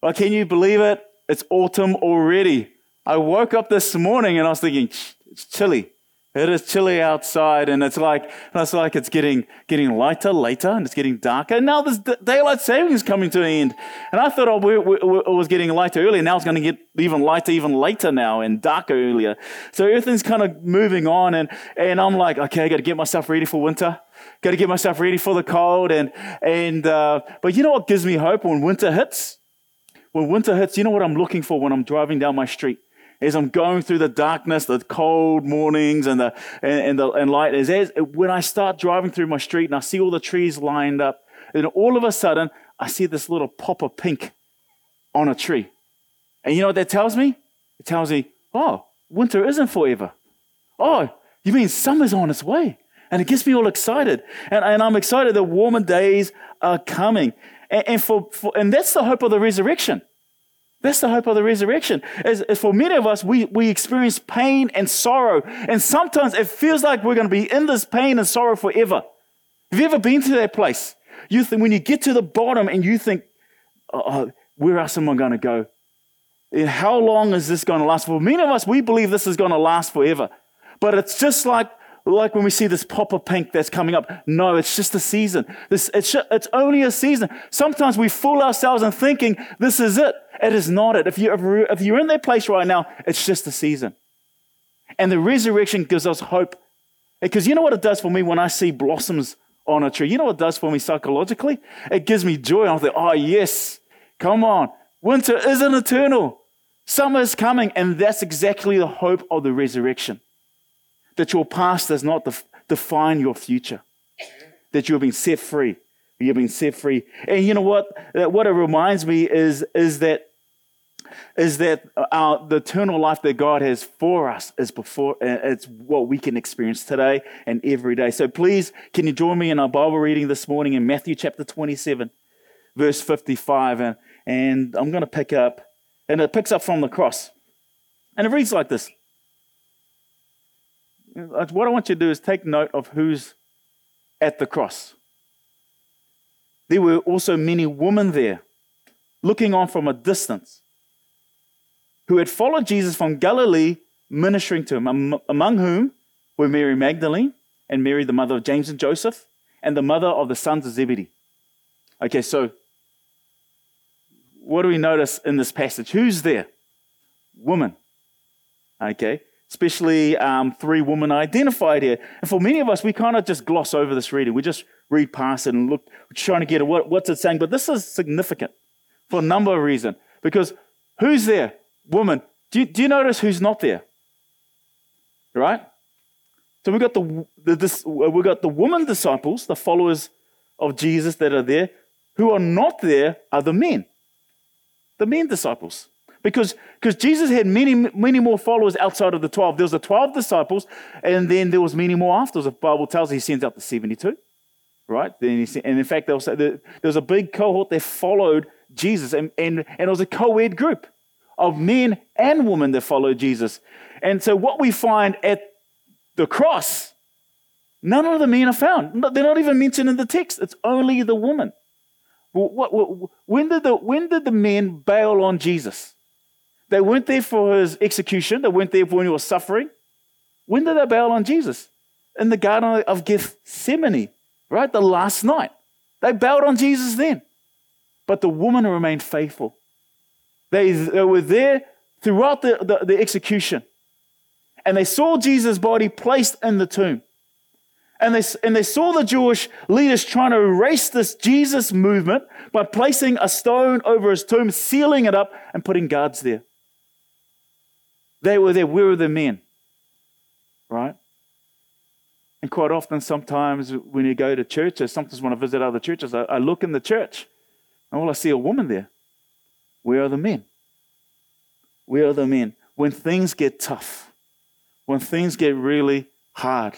Oh, can you believe it? It's autumn already. I woke up this morning and I was thinking, it's chilly. It is chilly outside, and it's like it's getting lighter later, and it's getting darker. And now this daylight saving is coming to an end. And I thought it was getting lighter earlier. Now it's going to get even lighter even later now and darker earlier. So everything's kind of moving on, and I'm like, okay, I got to get myself ready for winter. Got to get myself ready for the cold. But you know what gives me hope when winter hits? When winter hits, you know what I'm looking for when I'm driving down my street? As I'm going through the darkness, the cold mornings and light, as when I start driving through my street and I see all the trees lined up, and all of a sudden I see this little pop of pink on a tree. And you know what that tells me? It tells me, oh, winter isn't forever. Oh, you mean summer's on its way? And it gets me all excited. And I'm excited that warmer days are coming. And that's the hope of the resurrection. That's the hope of the resurrection. As for many of us, we experience pain and sorrow. And sometimes it feels like we're going to be in this pain and sorrow forever. Have you ever been to that place? You think when you get to the bottom and you think, where else am I going to go? How long is this going to last? For many of us, we believe this is going to last forever. But it's just like when we see this pop of pink that's coming up. No, it's just a season. It's only a season. Sometimes we fool ourselves in thinking this is it. It is not it. If you're in that place right now, it's just a season. And the resurrection gives us hope. Because you know what it does for me when I see blossoms on a tree? You know what it does for me psychologically? It gives me joy. I'm like, oh yes, come on. Winter isn't eternal. Summer is coming. And that's exactly the hope of the resurrection. That your past does not define your future. That you've been set free. You've been set free. And you know what? What it reminds me is that the eternal life that God has for us is it's what we can experience today and every day. So please, can you join me in our Bible reading this morning in Matthew chapter 27, verse 55. And I'm going to pick up, and it picks up from the cross. And it reads like this. What I want you to do is take note of who's at the cross. There were also many women there, looking on from a distance, who had followed Jesus from Galilee, ministering to him, among whom were Mary Magdalene and Mary, the mother of James and Joseph, and the mother of the sons of Zebedee. Okay, so what do we notice in this passage? Who's there? Women. Okay. Especially 3 women identified here. And for many of us, we kind of just gloss over this reading. We just read past it and look, we're trying to get at what's it saying. But this is significant for a number of reasons. Because who's there? Woman. Do you notice who's not there? Right? So we've got the woman disciples, the followers of Jesus that are there. Who are not there are the men. The men disciples. Because Jesus had many more followers outside of the 12. There was the 12 disciples, and then there was many more afterwards. The Bible tells us he sends out the 72, right? And in fact, there was a big cohort that followed Jesus, and it was a co-ed group of men and women that followed Jesus. And so what we find at the cross, none of the men are found. They're not even mentioned in the text. It's only the woman. When did the men bail on Jesus? They weren't there for his execution. They weren't there when he was suffering. When did they bail on Jesus? In the Garden of Gethsemane, right? The last night. They bailed on Jesus then. But the woman remained faithful. They were there throughout the execution. And they saw Jesus' body placed in the tomb. And they saw the Jewish leaders trying to erase this Jesus movement by placing a stone over his tomb, sealing it up, and putting guards there. They were there. Where were the men? Right? And quite often, sometimes when you go to churches, sometimes when I visit other churches, I look in the church and all I see a woman there. Where are the men? Where are the men? When things get tough, when things get really hard,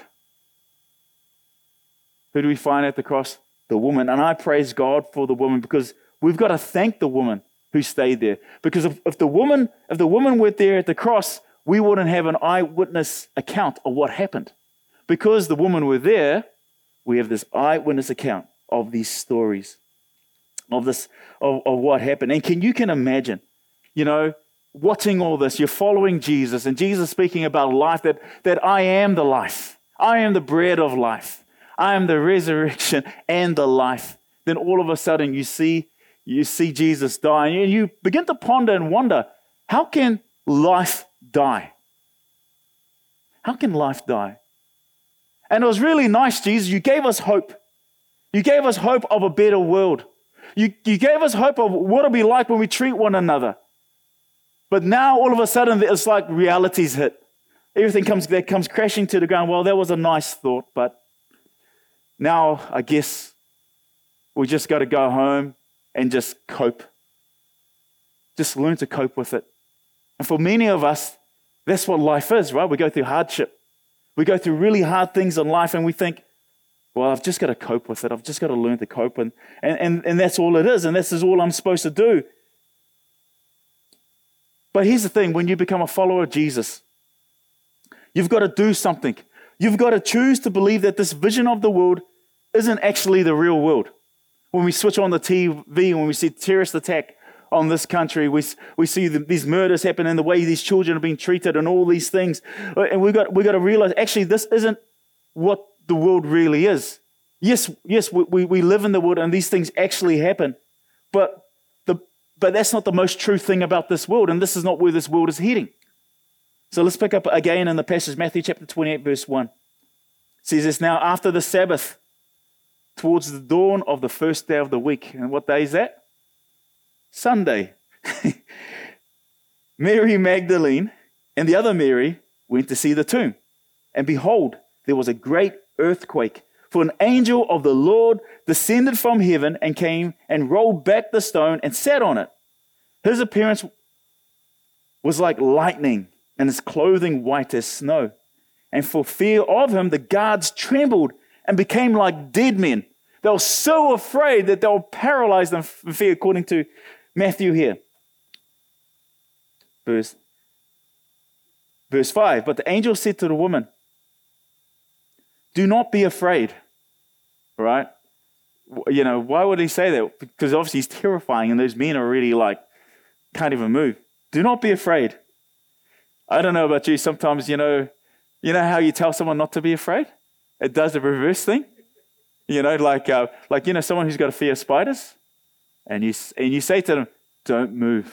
who do we find at the cross? The woman. And I praise God for the woman, because we've got to thank the woman who stayed there. Because if the woman were there at the cross, we wouldn't have an eyewitness account of what happened. Because the women were there, we have this eyewitness account of these stories. of this, of what happened. And you can imagine, watching all this, you're following Jesus, and Jesus speaking about life, that I am the life. I am the bread of life. I am the resurrection and the life. Then all of a sudden you see Jesus die, and you begin to ponder and wonder, how can life die? How can life die? And it was really nice, Jesus. You gave us hope. You gave us hope of a better world. You gave us hope of what it'll be like when we treat one another. But now all of a sudden it's like reality's hit. Everything comes crashing to the ground. Well, that was a nice thought, but now I guess we just got to go home and just cope. Just learn to cope with it. And for many of us, that's what life is, right? We go through hardship. We go through really hard things in life, and we think, well, I've just got to cope with it. I've just got to learn to cope. And that's all it is, and this is all I'm supposed to do. But here's the thing, when you become a follower of Jesus, you've got to do something. You've got to choose to believe that this vision of the world isn't actually the real world. When we switch on the TV, when we see terrorist attack on this country, we see these murders happen and the way these children are being treated and all these things. And we've got to realize, actually, this isn't what the world really is. Yes, we live in the world and these things actually happen. But that's not the most true thing about this world, and this is not where this world is heading. So let's pick up again in the passage, Matthew chapter 28, verse 1. It says this, now after the Sabbath, towards the dawn of the first day of the week. And what day is that? Sunday. Mary Magdalene and the other Mary went to see the tomb. And behold, there was a great earthquake. For an angel of the Lord descended from heaven and came and rolled back the stone and sat on it. His appearance was like lightning, and his clothing white as snow. And for fear of him, the guards trembled and became like dead men. They were so afraid that they were paralyzed in fear, according to Matthew here. Verse 5, but the angel said to the woman, do not be afraid. Right? Why would he say that? Because obviously he's terrifying and those men are already can't even move. Do not be afraid. I don't know about you. Sometimes, you know how you tell someone not to be afraid? It does the reverse thing. Someone who's got a fear of spiders, and you say to them, don't move.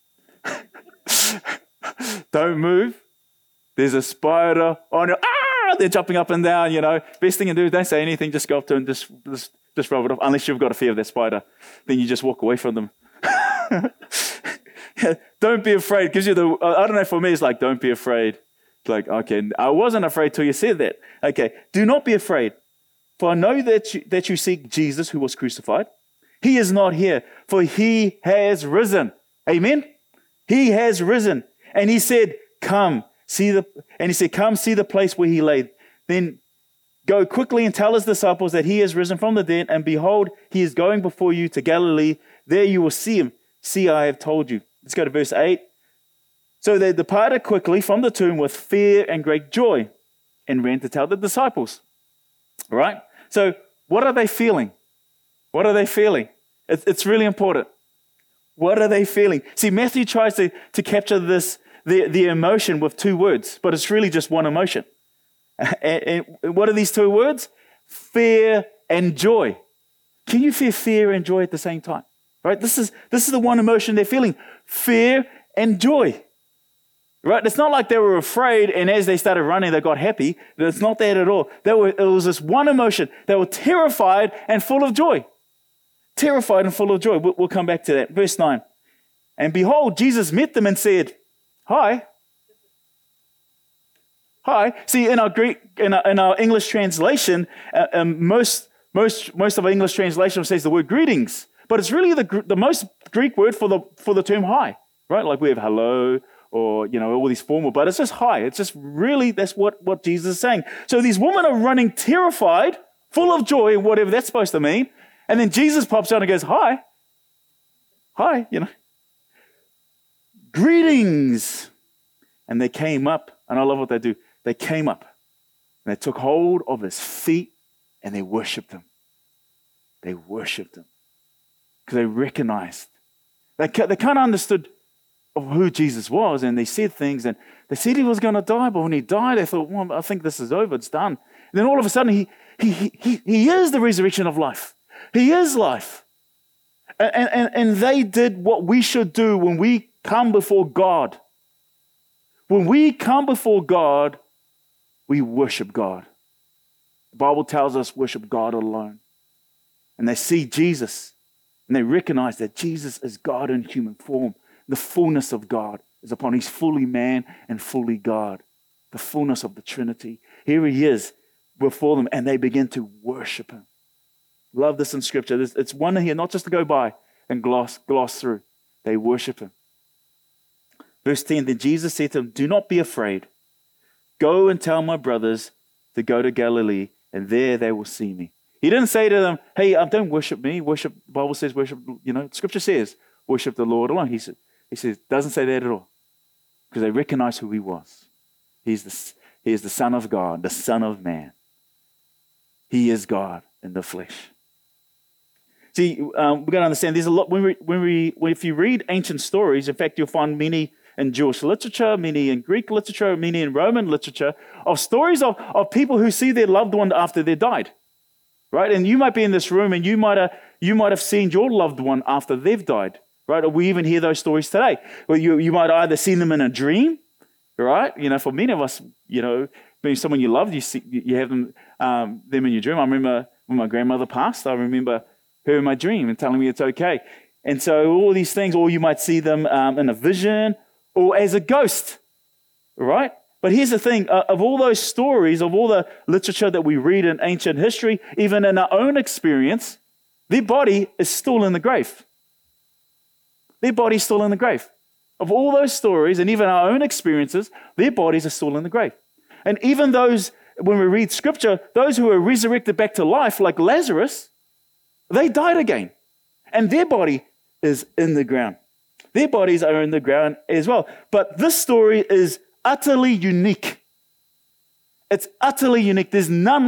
Don't move. There's a spider on your, they're jumping up and down, Best thing to do, don't say anything, just go up to them, just rub it off, unless you've got a fear of that spider. Then you just walk away from them. Don't be afraid. Gives you I don't know, for me, it's like, don't be afraid. It's like, okay, I wasn't afraid till you said that. Okay, do not be afraid. For I know that you seek Jesus who was crucified. He is not here, for he has risen. Amen? He has risen. And he said, come see the place where he lay. Then go quickly and tell his disciples that he has risen from the dead, and behold, he is going before you to Galilee. There you will see him. See, I have told you. Let's go to verse 8. So they departed quickly from the tomb with fear and great joy and ran to tell the disciples. All right? So what are they feeling? What are they feeling? It's really important. What are they feeling? See, Matthew tries to capture the emotion with two words, but it's really just one emotion. And what are these two words? Fear and joy. Can you feel fear and joy at the same time? Right? This is the one emotion they're feeling. Fear and joy. Right? It's not like they were afraid and as they started running, they got happy. It's not that at all. It was this one emotion. They were terrified and full of joy. Terrified and full of joy. We'll come back to that. Verse 9. And behold, Jesus met them and said, hi. Hi. See, in our English translation, most of our English translation says the word greetings, but it's really the most Greek word for the term hi, right? Like we have hello or all these formal, but it's just hi. It's just really that's what Jesus is saying. So these women are running terrified, full of joy, whatever that's supposed to mean, and then Jesus pops out and goes hi, greetings, and they came up, and I love what they do. They came up and they took hold of his feet and they worshiped him. They worshiped him. because they recognized. They kind of understood of who Jesus was, and they said things, and they said he was going to die, but when he died, they thought, well, I think this is over, it's done. And then all of a sudden, he is the resurrection of life. He is life. And they did what we should do when we come before God. When we come before God, we worship God. The Bible tells us worship God alone. And they see Jesus, and they recognize that Jesus is God in human form. The fullness of God is upon him. He's fully man and fully God. The fullness of the Trinity. Here he is before them, and they begin to worship him. Love this in Scripture. It's one here, not just to go by and gloss through. They worship him. Verse 10, then Jesus said to them, do not be afraid. Go and tell my brothers to go to Galilee, and there they will see me. He didn't say to them, hey, don't worship me. Worship, the Bible says worship, Scripture says worship the Lord alone. He says, doesn't say that at all. Because they recognize who he was. He is the Son of God, the Son of Man. He is God in the flesh. See, we've got to understand there's a lot, if you read ancient stories, in fact, you'll find many in Jewish literature, many in Greek literature, many in Roman literature, of stories of people who see their loved one after they died. Right? And you might be in this room and you might have seen your loved one after they've died. Right? Or we even hear those stories today. Well, you might either see them in a dream, right? For many of us, being someone you loved, you have them in your dream. I remember when my grandmother passed, I remember her in my dream and telling me it's okay. And so all these things, or you might see them in a vision or as a ghost, right? But here's the thing, of all those stories, of all the literature that we read in ancient history, even in our own experience, their body is still in the grave. Their body's still in the grave. Of all those stories, and even our own experiences, their bodies are still in the grave. And even those, when we read Scripture, those who are resurrected back to life, like Lazarus, they died again. And their body is in the ground. Their bodies are in the ground as well. But this story is utterly unique. It's utterly unique. There's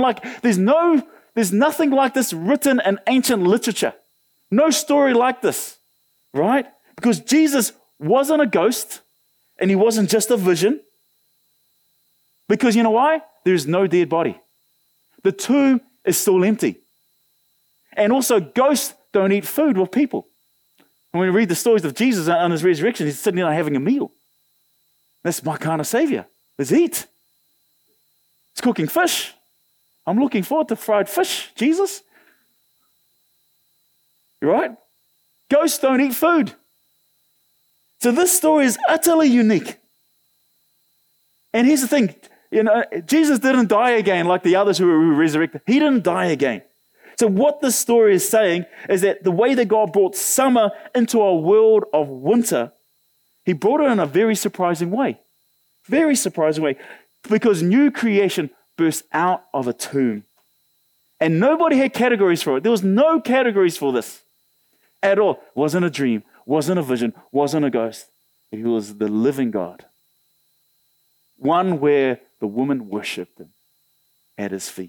nothing like this written in ancient literature. No story like this, right? Because Jesus wasn't a ghost and he wasn't just a vision. Because you know why? There's no dead body. The tomb is still empty. And also, ghosts don't eat food with people. And when we read the stories of Jesus on his resurrection, he's sitting there having a meal. That's my kind of Savior. Let's eat. He's cooking fish. I'm looking forward to fried fish, Jesus. Right? Ghosts don't eat food. So this story is utterly unique. And here's the thing, Jesus didn't die again like the others who were resurrected. He didn't die again. So what this story is saying is that the way that God brought summer into a world of winter, he brought it in a very surprising way. Very surprising way. Because new creation burst out of a tomb. And nobody had categories for it. There was no categories for this at all. It wasn't a dream, wasn't a vision, wasn't a ghost. He was the living God. One where the woman worshipped him at his feet.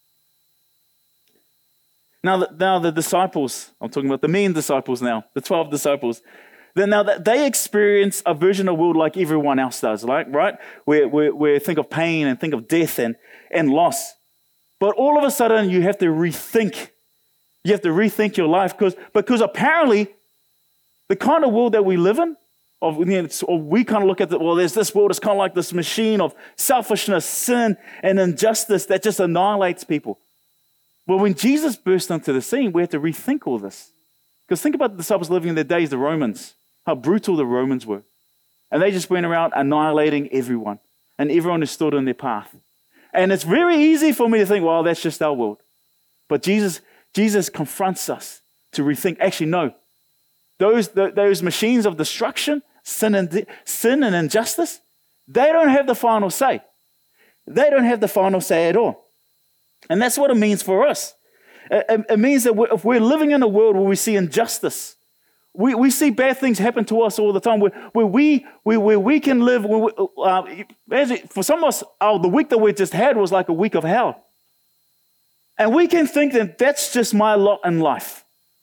Now the disciples, I'm talking about the main disciples now, the 12 disciples, now they experience a version of the world like everyone else does, right? Where think of pain and think of death and loss. But all of a sudden you have to rethink. You have to rethink your life because apparently the kind of world that we live in, we kind of look at there's this world, it's kind of like this machine of selfishness, sin, and injustice that just annihilates people. Well, when Jesus burst onto the scene, we have to rethink all this. Because think about the disciples living in their days, the Romans, how brutal the Romans were. And they just went around annihilating everyone and everyone who stood in their path. And it's very easy for me to think, well, that's just our world. But Jesus confronts us to rethink. Actually, no. Those machines of destruction, sin and injustice, they don't have the final say. They don't have the final say at all. And that's what it means for us. It means that if we're living in a world where we see injustice, we see bad things happen to us all the time, where we can live, for some of us, the week that we just had was like a week of hell. And we can think that that's just my lot in life.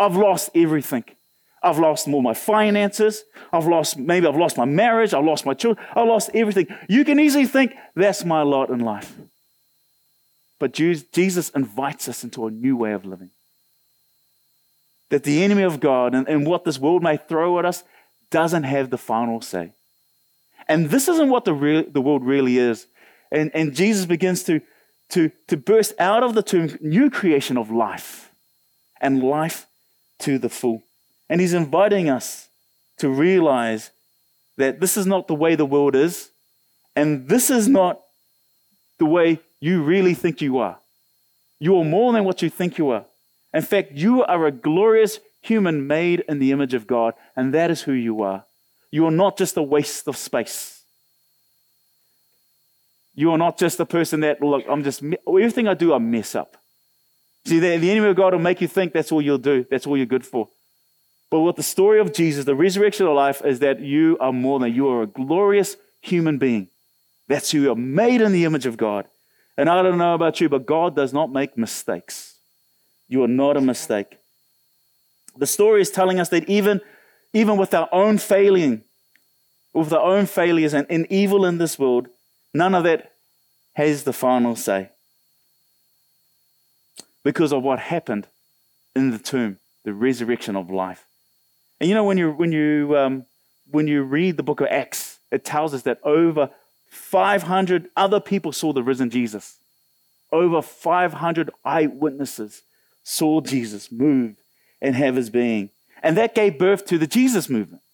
I've lost everything. I've lost all my finances. Maybe I've lost my marriage. I've lost my children. I've lost everything. You can easily think that's my lot in life. But Jesus invites us into a new way of living. That the enemy of God and what this world may throw at us doesn't have the final say. And this isn't what the world really is. And Jesus begins to burst out of the tomb, new creation of life, and life to the full. And he's inviting us to realize that this is not the way the world is, and this is not the way you really think you are. You are more than what you think you are. In fact, you are a glorious human made in the image of God, and that is who you are. You are not just a waste of space. You are not just a person that, look, everything I do, I mess up. See, the enemy of God will make you think that's all you'll do, that's all you're good for. But what the story of Jesus, the resurrection of life, is that you are more than, you are a glorious human being. That's who you are, made in the image of God. And I don't know about you, but God does not make mistakes. You are not a mistake. The story is telling us that even with our own failing, with our own failures and evil in this world, none of that has the final say. Because of what happened in the tomb, the resurrection of life. And you know, when you read the book of Acts, it tells us that over 500 other people saw the risen Jesus. Over 500 eyewitnesses saw Jesus move and have his being. And that gave birth to the Jesus movement.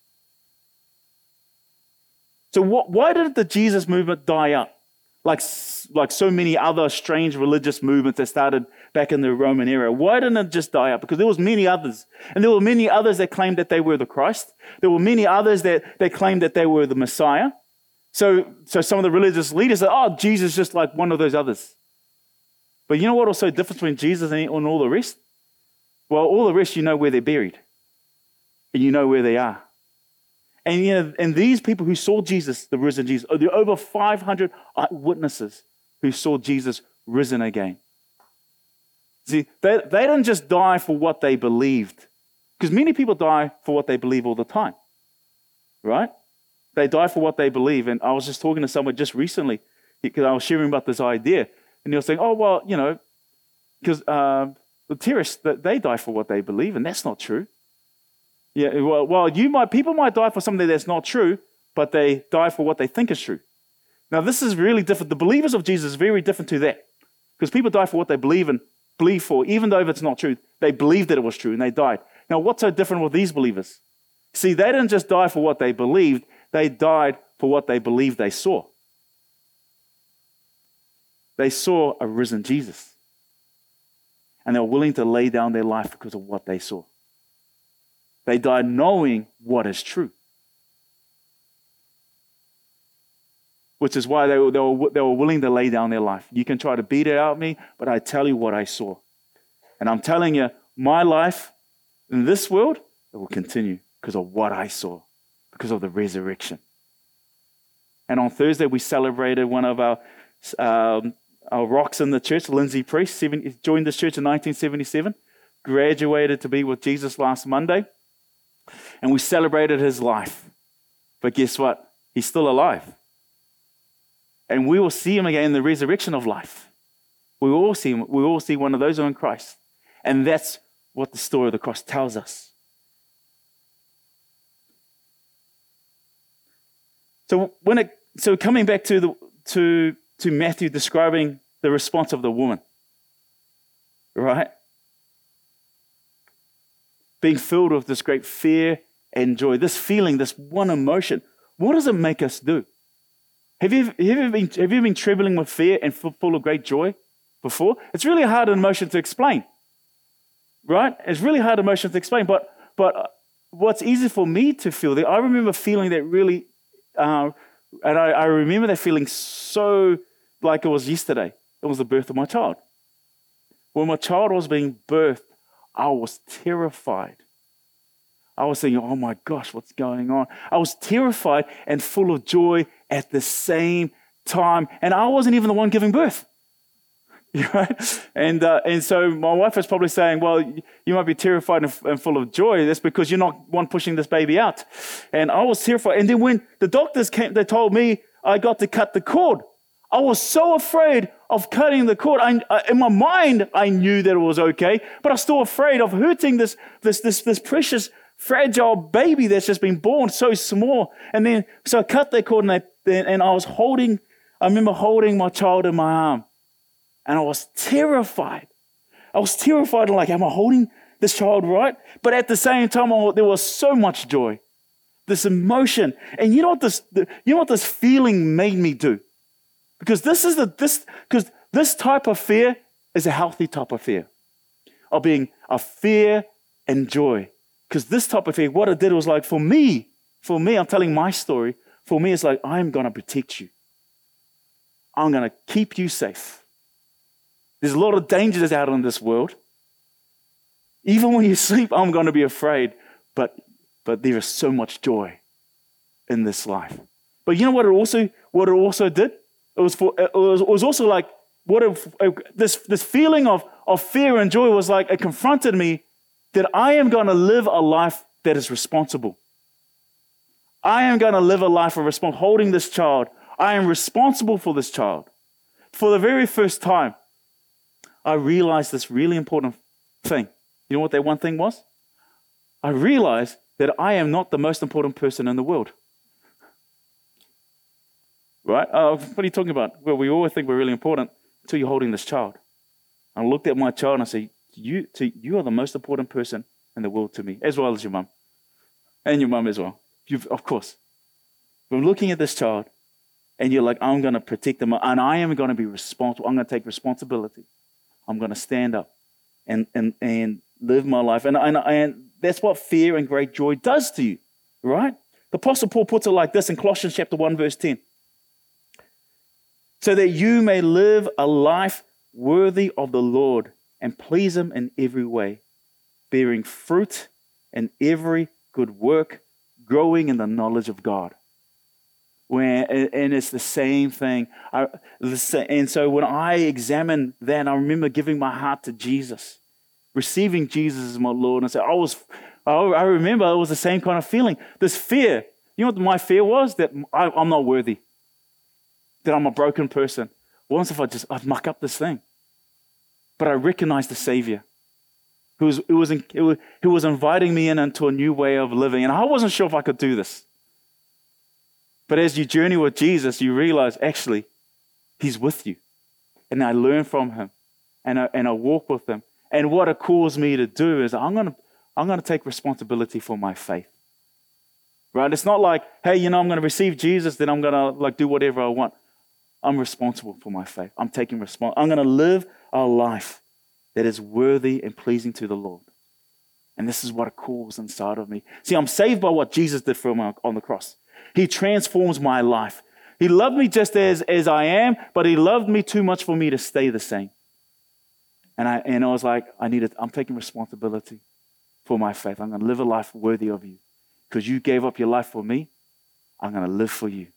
So why did the Jesus movement die up? Like so many other strange religious movements that started back in the Roman era. Why didn't it just die up? Because there was many others. And there were many others that claimed that they were the Christ. There were many others that claimed that they were the Messiah. So some of the religious leaders said, oh, Jesus is just like one of those others. But you know what was so different between Jesus and all the rest? Well, all the rest, you know where they're buried. And you know where they are. And you know, and these people who saw Jesus, the risen Jesus, there are over 500 eyewitnesses who saw Jesus risen again. See, they didn't just die for what they believed. Because many people die for what they believe all the time. Right? They die for what they believe. And I was just talking to someone just recently, because I was sharing about this idea. And they were saying, oh, well, you know, because the terrorists, they die for what they believe, and that's not true. Yeah, well, people might die for something that's not true, but they die for what they think is true. Now, this is really different. The believers of Jesus is very different to that. Because people die for what they believe for, even though if it's not true, they believed that it was true and they died. Now, what's so different with these believers? See, they didn't just die for what they believed, they died for what they believed they saw. They saw a risen Jesus. And they were willing to lay down their life because of what they saw. They died knowing what is true. Which is why they were willing to lay down their life. You can try to beat it out of me, but I tell you what I saw. And I'm telling you, my life in this world, it will continue because of what I saw, because of the resurrection. And on Thursday, we celebrated one of our rocks in the church, Lindsay Priest. He joined this church in 1977, graduated to be with Jesus last Monday. And we celebrated his life. But guess what? He's still alive. And we will see him again in the resurrection of life. We will all see him. We will all see one of those who are in Christ. And that's what the story of the cross tells us. So coming back to Matthew describing the response of the woman, right? Being filled with this great fear and joy, this feeling, this one emotion. What does it make us do? Have you been trembling with fear and full of great joy before? It's really a hard emotion to explain, right? It's really hard emotion to explain. But what's easy for me to feel, I remember feeling that really, and I remember that feeling so like it was yesterday. It was the birth of my child. When my child was being birthed, I was terrified. I was thinking, oh my gosh, what's going on? I was terrified and full of joy at the same time. And I wasn't even the one giving birth. Right? And so my wife was probably saying, well, you might be terrified and full of joy. That's because you're not one pushing this baby out. And I was terrified. And then when the doctors came, they told me I got to cut the cord. I was so afraid of cutting the cord. In my mind, I knew that it was okay, but I was still afraid of hurting this precious, fragile baby that's just been born, so small. And then, so I cut that cord, and I remember holding my child in my arm, and I was terrified. Like, am I holding this child right? But at the same time, there was so much joy, this emotion. And you know what this feeling made me do? Because this type of fear is a healthy type of fear, of being a fear and joy. Because this type of fear, what it did was like, for me, I'm telling my story. For me, it's like, I'm going to protect you. I'm going to keep you safe. There's a lot of dangers out in this world. Even when you sleep, I'm going to be afraid. But there is so much joy in this life. But you know what it also did? It was also like, this feeling of fear and joy was like, it confronted me that I am going to live a life that is responsible. I am going to live a life of holding this child. I am responsible for this child. For the very first time, I realized this really important thing. You know what that one thing was? I realized that I am not the most important person in the world. Right? What are you talking about? Well, we always think we're really important until you're holding this child. I looked at my child and I said, you are the most important person in the world to me, as well as your mum. And your mum as well. Of course. We're looking at this child and you're like, I'm going to protect them and I am going to be responsible. I'm going to take responsibility. I'm going to stand up and live my life. And that's what fear and great joy does to you, right? The Apostle Paul puts it like this in Colossians chapter 1, verse 10. So that you may live a life worthy of the Lord and please Him in every way, bearing fruit in every good work, growing in the knowledge of God. And it's the same thing. And so when I examine that, I remember giving my heart to Jesus, receiving Jesus as my Lord. And so I remember it was the same kind of feeling. This fear, you know what my fear was? That I'm not worthy. That I'm a broken person. What if I muck up this thing? But I recognized the Savior who was inviting me into a new way of living. And I wasn't sure if I could do this. But as you journey with Jesus, you realize actually He's with you. And I learn from Him and I walk with Him. And what it calls me to do is I'm going to take responsibility for my faith. Right? It's not like, hey, I'm going to receive Jesus, then I'm going to do whatever I want. I'm responsible for my faith. I'm taking responsibility. I'm going to live a life that is worthy and pleasing to the Lord. And this is what it calls inside of me. See, I'm saved by what Jesus did for me on the cross. He transforms my life. He loved me just as I am, but He loved me too much for me to stay the same. And I was like, I'm taking responsibility for my faith. I'm going to live a life worthy of you. Because you gave up your life for me, I'm going to live for you.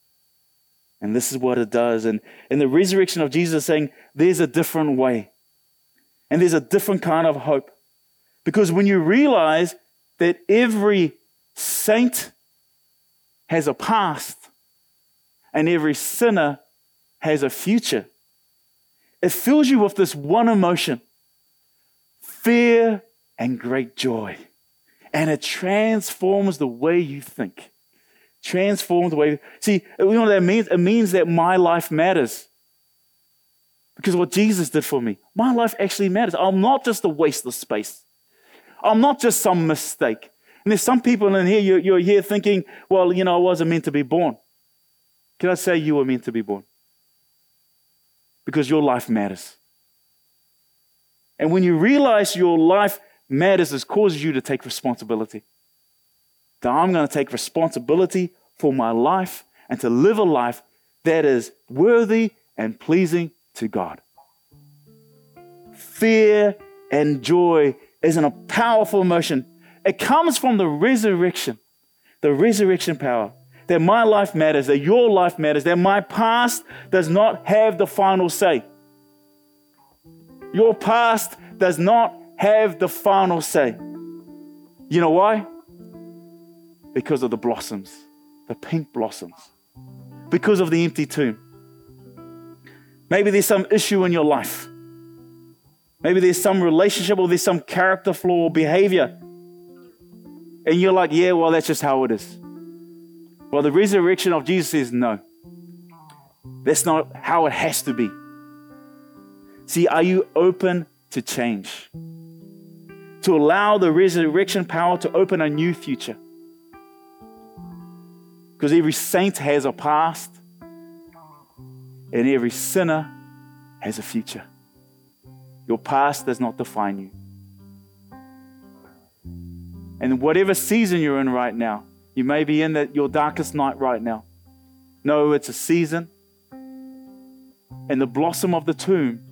And this is what it does. And in the resurrection of Jesus saying, there's a different way. And there's a different kind of hope. Because when you realize that every saint has a past and every sinner has a future, it fills you with this one emotion, fear and great joy. And it transforms the way you think. Transform the way. See, you know what that means? It means that my life matters. Because what Jesus did for me, my life actually matters. I'm not just a waste of space. I'm not just some mistake. And there's some people in here, you're here thinking, well, I wasn't meant to be born. Can I say you were meant to be born? Because your life matters. And when you realize your life matters, it causes you to take responsibility. That I'm going to take responsibility for my life and to live a life that is worthy and pleasing to God. Fear and joy isn't a powerful emotion. It comes from the resurrection power. That my life matters, that your life matters, that my past does not have the final say. Your past does not have the final say. You know why? Because of the blossoms, the pink blossoms. Because of the empty tomb. Maybe there's some issue in your life. Maybe there's some relationship or there's some character flaw or behavior. And you're like, yeah, well, that's just how it is. Well, the resurrection of Jesus says, no. That's not how it has to be. See, are you open to change? To allow the resurrection power to open a new future? Because every saint has a past, and every sinner has a future. Your past does not define you. And whatever season you're in right now, you may be in your darkest night right now. No, it's a season. And the blossom of the tomb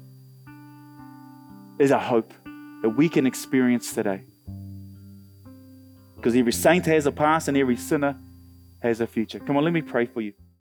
is a hope that we can experience today. Because every saint has a past and every sinner has a future. Come on, let me pray for you.